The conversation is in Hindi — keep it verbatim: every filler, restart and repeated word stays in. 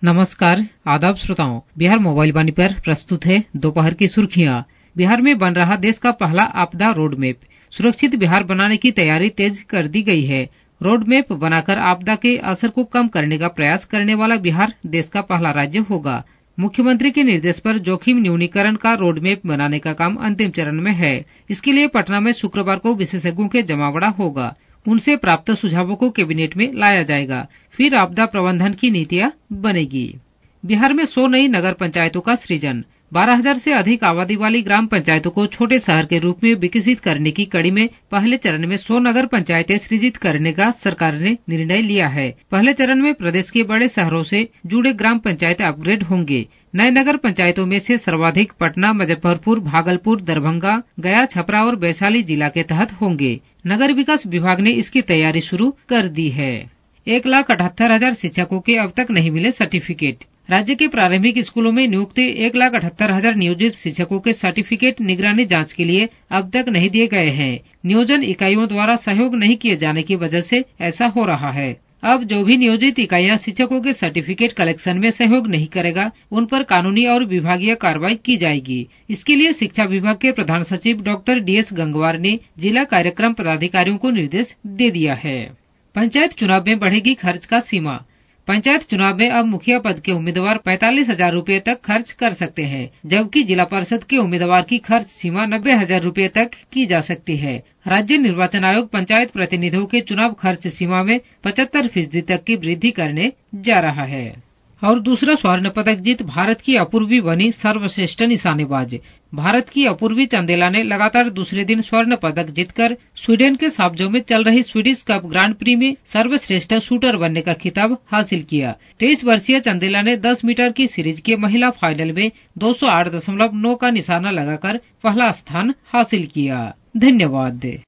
नमस्कार, आदाब श्रोताओं। बिहार मोबाइल वाणी पर प्रस्तुत है दोपहर की सुर्खियां। बिहार में बन रहा देश का पहला आपदा रोड मैप। सुरक्षित बिहार बनाने की तैयारी तेज कर दी गई है। रोड मैप बनाकर आपदा के असर को कम करने का प्रयास करने वाला बिहार देश का पहला राज्य होगा। मुख्यमंत्री के निर्देश पर जोखिम न्यूनीकरण का रोड मैप बनाने का काम अंतिम चरण में है। इसके लिए पटना में शुक्रवार को विशेषज्ञों के जमावड़ा होगा। उनसे प्राप्त सुझावों को कैबिनेट में लाया जाएगा। फिर आपदा प्रबंधन की नीतियां बनेगी। बिहार में सौ नई नगर पंचायतों का सृजन। बारह हजार से अधिक आबादी वाली ग्राम पंचायतों को छोटे शहर के रूप में विकसित करने की कड़ी में पहले चरण में सौ नगर पंचायतें सृजित करने का सरकार ने निर्णय लिया है। पहले चरण में प्रदेश के बड़े शहरों से जुड़े ग्राम पंचायतें अपग्रेड होंगे। नए नगर पंचायतों में से सर्वाधिक पटना, मुजफ्फरपुर, भागलपुर, दरभंगा, गया, छपरा और वैशाली जिला के तहत होंगे। नगर विकास विभाग ने इसकी तैयारी शुरू कर दी है। एक लाख अठहत्तर हजार शिक्षकों के अब तक नहीं मिले सर्टिफिकेट। राज्य के प्रारंभिक स्कूलों में नियुक्त एक लाख अठहत्तर हजार नियोजित शिक्षकों के सर्टिफिकेट निगरानी जांच के लिए अब तक नहीं दिए गए हैं। नियोजन इकाइयों द्वारा सहयोग नहीं किए जाने की वजह से ऐसा हो रहा है। अब जो भी नियोजित इकाइयां शिक्षकों के सर्टिफिकेट कलेक्शन में सहयोग नहीं करेगा, उन पर कानूनी और विभागीय कार्रवाई की जाएगी। इसके लिए शिक्षा विभाग के प्रधान सचिव डॉक्टर डी एस गंगवार ने जिला कार्यक्रम पदाधिकारियों को निर्देश दे दिया है। पंचायत चुनाव में बढ़ेगी खर्च का सीमा। पंचायत चुनाव में अब मुखिया पद के उम्मीदवार पैंतालीस हजार रूपए तक खर्च कर सकते हैं, जबकि जिला परिषद के उम्मीदवार की खर्च सीमा नब्बे हजार रूपए तक की जा सकती है। राज्य निर्वाचन आयोग पंचायत प्रतिनिधियों के चुनाव खर्च सीमा में पचहत्तर फीसदी तक की वृद्धि करने जा रहा है। और दूसरा स्वर्ण पदक जीत भारत की अपूर्वी बनी सर्वश्रेष्ठ निशानेबाज। भारत की अपूर्वी चंदेला ने लगातार दूसरे दिन स्वर्ण पदक जीतकर स्वीडन के साब्जो में चल रही स्वीडिश कप ग्रांड प्री में सर्वश्रेष्ठ शूटर बनने का खिताब हासिल किया। तेईस वर्षीय चंदेला ने दस मीटर की सीरीज के महिला फाइनल में दो सौ आठ दशमलव नौ का निशाना लगाकर पहला स्थान हासिल किया। धन्यवाद।